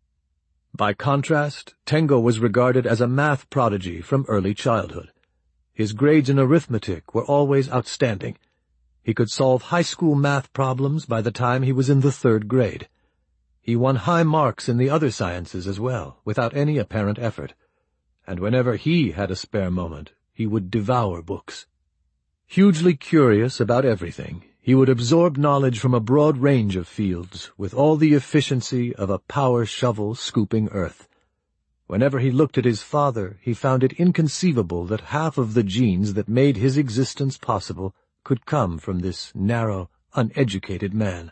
By contrast, Tengo was regarded as a math prodigy from early childhood. His grades in arithmetic were always outstanding. He could solve high school math problems by the time he was in the 3rd grade. He won high marks in the other sciences as well, without any apparent effort. And whenever he had a spare moment, he would devour books. Hugely curious about everything, he would absorb knowledge from a broad range of fields, with all the efficiency of a power shovel scooping earth. Whenever he looked at his father, he found it inconceivable that half of the genes that made his existence possible could come from this narrow, uneducated man.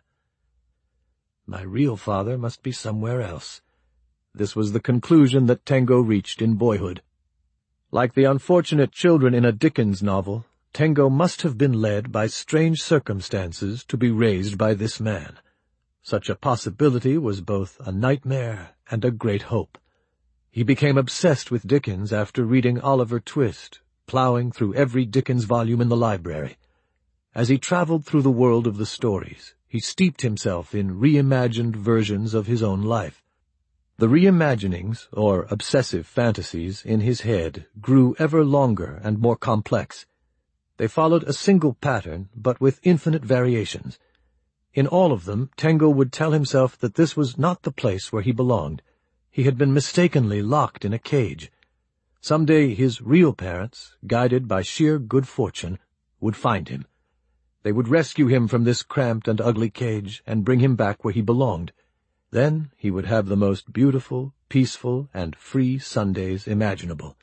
My real father must be somewhere else. This was the conclusion that Tengo reached in boyhood. Like the unfortunate children in a Dickens novel, Tengo must have been led by strange circumstances to be raised by this man. Such a possibility was both a nightmare and a great hope. He became obsessed with Dickens after reading Oliver Twist, plowing through every Dickens volume in the library. As he traveled through the world of the stories, he steeped himself in reimagined versions of his own life. The reimaginings, or obsessive fantasies, in his head grew ever longer and more complex. They followed a single pattern, but with infinite variations. In all of them, Tengo would tell himself that this was not the place where he belonged. He had been mistakenly locked in a cage. Someday his real parents, guided by sheer good fortune, would find him. They would rescue him from this cramped and ugly cage and bring him back where he belonged. Then he would have the most beautiful, peaceful, and free Sundays imaginable.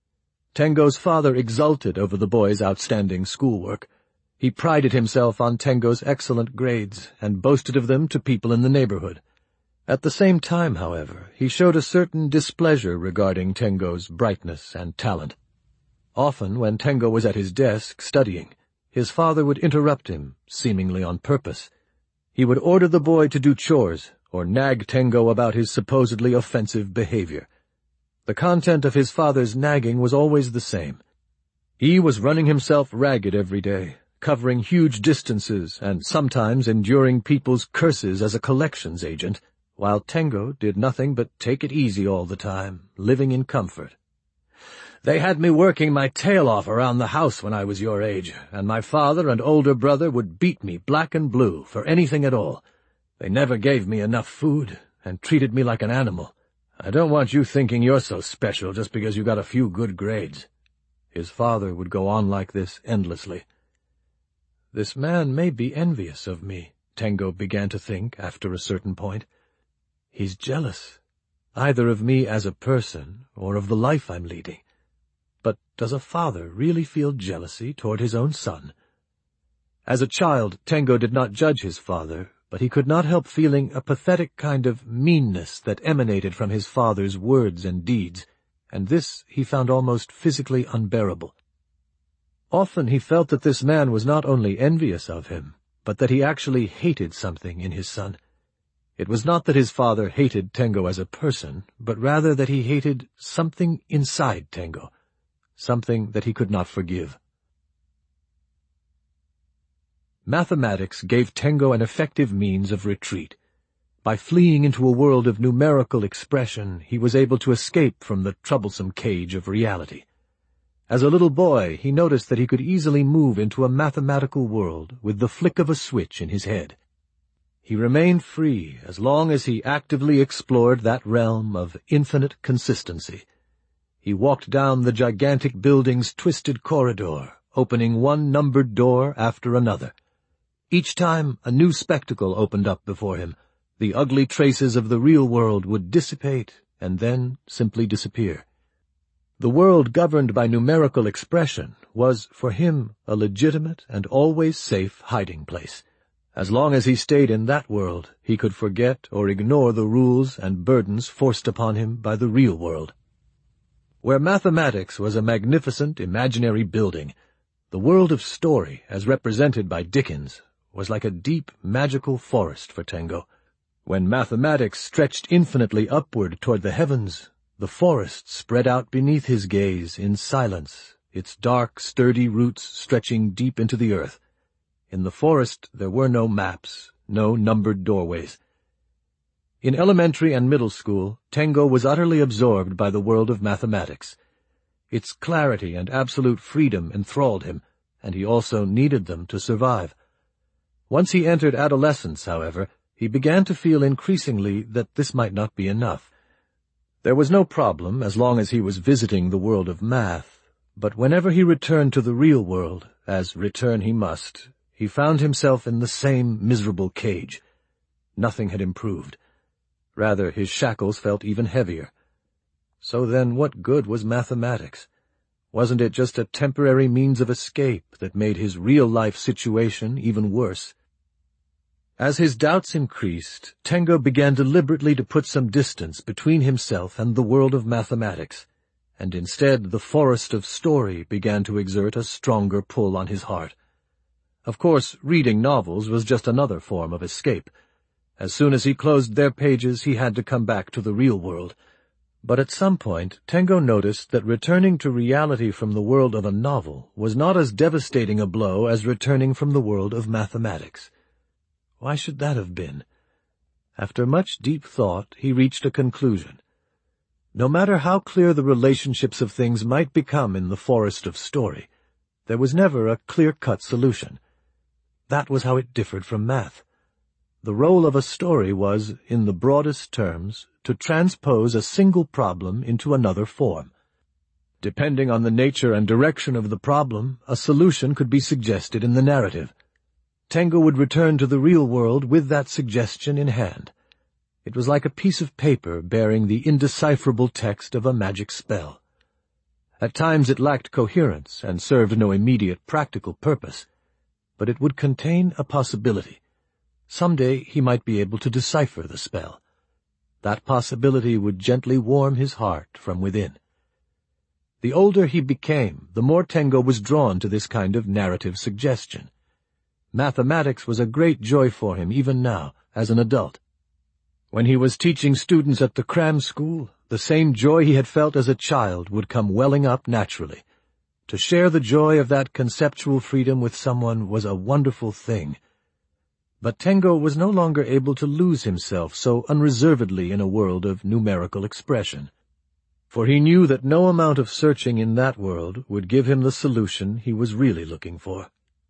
Tengo's father exulted over the boy's outstanding schoolwork. He prided himself on Tengo's excellent grades and boasted of them to people in the neighborhood. At the same time, however, he showed a certain displeasure regarding Tengo's brightness and talent. Often, when Tengo was at his desk studying, his father would interrupt him, seemingly on purpose. He would order the boy to do chores, or nag Tengo about his supposedly offensive behavior. The content of his father's nagging was always the same. He was running himself ragged every day, covering huge distances and sometimes enduring people's curses as a collections agent, while Tengo did nothing but take it easy all the time, living in comfort. They had me working my tail off around the house when I was your age, and my father and older brother would beat me black and blue for anything at all. They never gave me enough food and treated me like an animal. I don't want you thinking you're so special just because you got a few good grades. His father would go on like this endlessly. This man may be envious of me, Tengo began to think after a certain point. He's jealous, either of me as a person or of the life I'm leading. But does a father really feel jealousy toward his own son? As a child, Tengo did not judge his father, but he could not help feeling a pathetic kind of meanness that emanated from his father's words and deeds, and this he found almost physically unbearable. Often he felt that this man was not only envious of him, but that he actually hated something in his son. It was not that his father hated Tengo as a person, but rather that he hated something inside Tengo, something that he could not forgive. Mathematics gave Tengo an effective means of retreat. By fleeing into a world of numerical expression, he was able to escape from the troublesome cage of reality. As a little boy, he noticed that he could easily move into a mathematical world with the flick of a switch in his head. He remained free as long as he actively explored that realm of infinite consistency. He walked down the gigantic building's twisted corridor, opening one numbered door after another. Each time a new spectacle opened up before him, the ugly traces of the real world would dissipate and then simply disappear. The world governed by numerical expression was, for him, a legitimate and always safe hiding place. As long as he stayed in that world, he could forget or ignore the rules and burdens forced upon him by the real world. Where mathematics was a magnificent imaginary building, the world of story, as represented by Dickens, was like a deep, magical forest for Tengo. When mathematics stretched infinitely upward toward the heavens, the forest spread out beneath his gaze in silence, its dark, sturdy roots stretching deep into the earth. In the forest there were no maps, no numbered doorways. In elementary and middle school, Tengo was utterly absorbed by the world of mathematics. Its clarity and absolute freedom enthralled him, and he also needed them to survive. Once he entered adolescence, however, he began to feel increasingly that this might not be enough. There was no problem as long as he was visiting the world of math, but whenever he returned to the real world, as return he must, he found himself in the same miserable cage. Nothing had improved. Rather, his shackles felt even heavier. So then, what good was mathematics? Wasn't it just a temporary means of escape that made his real-life situation even worse? As his doubts increased, Tengo began deliberately to put some distance between himself and the world of mathematics, and instead the forest of story began to exert a stronger pull on his heart. Of course, reading novels was just another form of escape. As soon as he closed their pages, he had to come back to the real world. But at some point, Tengo noticed that returning to reality from the world of a novel was not as devastating a blow as returning from the world of mathematics. Why should that have been? After much deep thought, he reached a conclusion. No matter how clear the relationships of things might become in the forest of story, there was never a clear-cut solution. That was how it differed from math. The role of a story was, in the broadest terms, to transpose a single problem into another form. Depending on the nature and direction of the problem, a solution could be suggested in the narrative. Tengo would return to the real world with that suggestion in hand. It was like a piece of paper bearing the indecipherable text of a magic spell. At times it lacked coherence and served no immediate practical purpose, but it would contain a possibility. Someday he might be able to decipher the spell. That possibility would gently warm his heart from within. The older he became, the more Tengo was drawn to this kind of narrative suggestion. Mathematics was a great joy for him even now, as an adult. When he was teaching students at the cram school, the same joy he had felt as a child would come welling up naturally. To share the joy of that conceptual freedom with someone was a wonderful thing. But Tengo was no longer able to lose himself so unreservedly in a world of numerical expression, for he knew that no amount of searching in that world would give him the solution he was really looking for.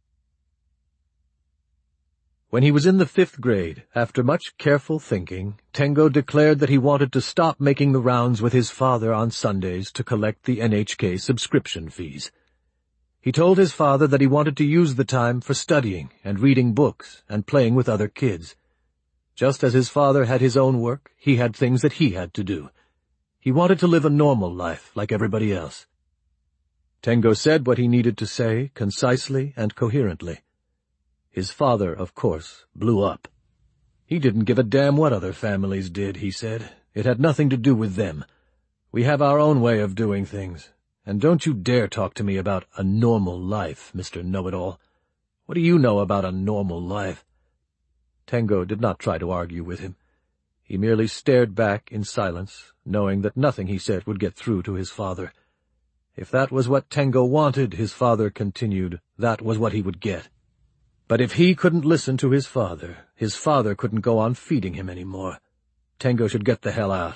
When he was in the 5th grade, after much careful thinking, Tengo declared that he wanted to stop making the rounds with his father on Sundays to collect the NHK subscription fees. He told his father that he wanted to use the time for studying and reading books and playing with other kids. Just as his father had his own work, he had things that he had to do. He wanted to live a normal life like everybody else. Tengo said what he needed to say concisely and coherently. His father, of course, blew up. He didn't give a damn what other families did, he said. It had nothing to do with them. We have our own way of doing things. And don't you dare talk to me about a normal life, Mr. Know-it-all. What do you know about a normal life? Tengo did not try to argue with him. He merely stared back in silence, knowing that nothing he said would get through to his father. If that was what Tengo wanted, his father continued, that was what he would get. But if he couldn't listen to his father couldn't go on feeding him any more. Tengo should get the hell out.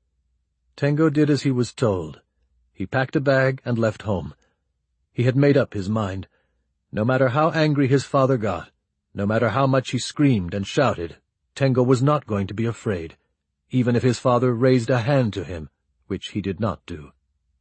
Tengo did as he was told. He packed a bag and left home. He had made up his mind. No matter how angry his father got, no matter how much he screamed and shouted, Tengo was not going to be afraid, even if his father raised a hand to him, which he did not do.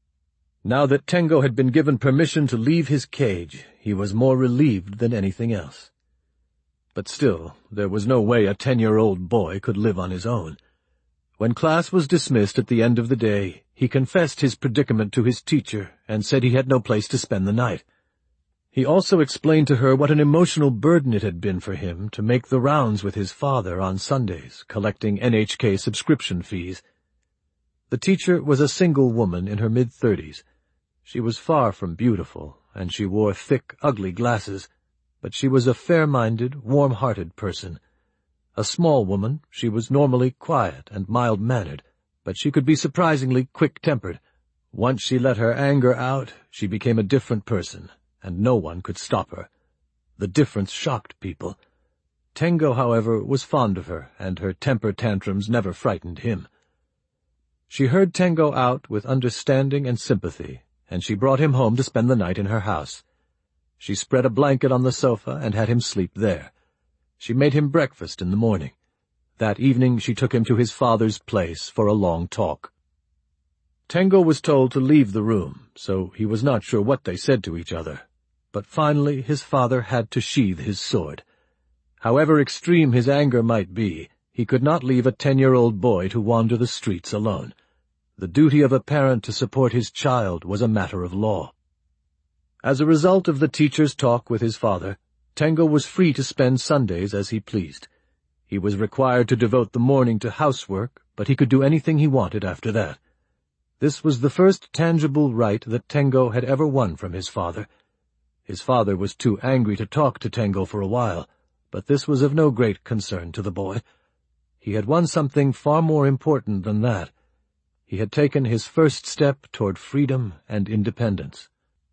Now that Tengo had been given permission to leave his cage, he was more relieved than anything else. But still, there was no way a 10-year-old boy could live on his own. When class was dismissed at the end of the day, he confessed his predicament to his teacher and said he had no place to spend the night. He also explained to her what an emotional burden it had been for him to make the rounds with his father on Sundays, collecting NHK subscription fees. The teacher was a single woman in her mid-30s. She was far from beautiful, and she wore thick, ugly glasses, but she was a fair-minded, warm-hearted person. A small woman, she was normally quiet and mild-mannered, but she could be surprisingly quick-tempered. Once she let her anger out, she became a different person, and no one could stop her. The difference shocked people. Tengo, however, was fond of her, and her temper tantrums never frightened him. She heard Tengo out with understanding and sympathy, and she brought him home to spend the night in her house. She spread a blanket on the sofa and had him sleep there. She made him breakfast in the morning. That evening she took him to his father's place for a long talk. Tengo was told to leave the room, so he was not sure what they said to each other. But finally his father had to sheathe his sword. However extreme his anger might be, he could not leave a 10-year-old boy to wander the streets alone. The duty of a parent to support his child was a matter of law. As a result of the teacher's talk with his father, Tengo was free to spend Sundays as he pleased. He was required to devote the morning to housework, but he could do anything he wanted after that. This was the first tangible right that Tengo had ever won from his father. His father was too angry to talk to Tengo for a while, but this was of no great concern to the boy. He had won something far more important than that. He had taken his first step toward freedom and independence.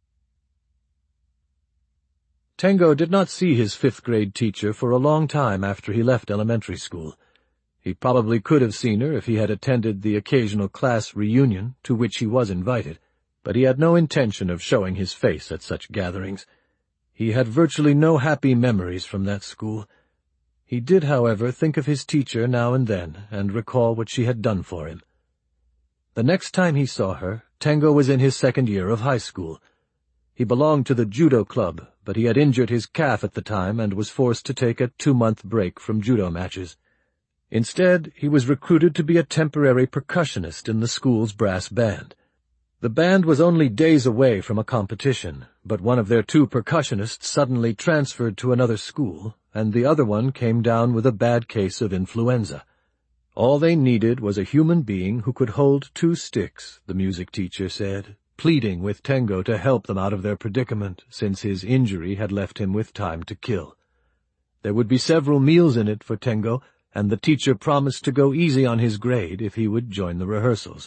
Tengo did not see his fifth-grade teacher for a long time after he left elementary school. He probably could have seen her if he had attended the occasional class reunion to which he was invited, but he had no intention of showing his face at such gatherings. He had virtually no happy memories from that school. He did, however, think of his teacher now and then and recall what she had done for him. The next time he saw her, Tengo was in his second year of high school. He belonged to the judo club, but he had injured his calf at the time and was forced to take a 2-month break from judo matches. Instead, he was recruited to be a temporary percussionist in the school's brass band. The band was only days away from a competition, but one of their 2 percussionists suddenly transferred to another school, and the other one came down with a bad case of influenza. All they needed was a human being who could hold 2 sticks, the music teacher said, pleading with Tengo to help them out of their predicament, since his injury had left him with time to kill. There would be several meals in it for Tengo, and the teacher promised to go easy on his grade if he would join the rehearsals.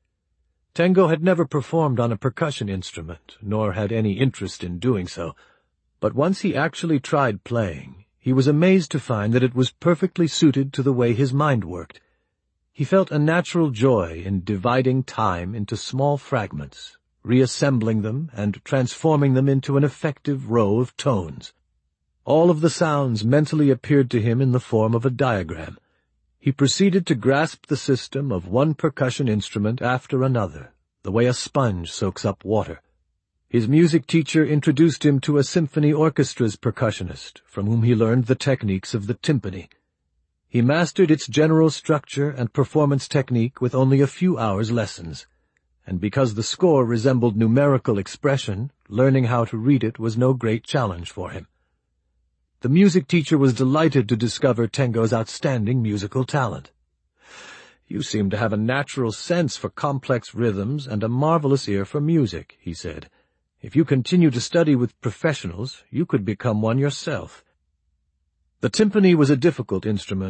Tengo had never performed on a percussion instrument, nor had any interest in doing so, but once he actually tried playing, he was amazed to find that it was perfectly suited to the way his mind worked. He felt a natural joy in dividing time into small fragments, reassembling them and transforming them into an effective row of tones. All of the sounds mentally appeared to him in the form of a diagram. He proceeded to grasp the system of one percussion instrument after another, the way a sponge soaks up water. His music teacher introduced him to a symphony orchestra's percussionist, from whom he learned the techniques of the timpani. He mastered its general structure and performance technique with only a few hours' lessons, and because the score resembled numerical expression, learning how to read it was no great challenge for him. The music teacher was delighted to discover Tengo's outstanding musical talent. "You seem to have a natural sense for complex rhythms and a marvelous ear for music," he said. "If you continue to study with professionals, you could become one yourself." The timpani was a difficult instrument,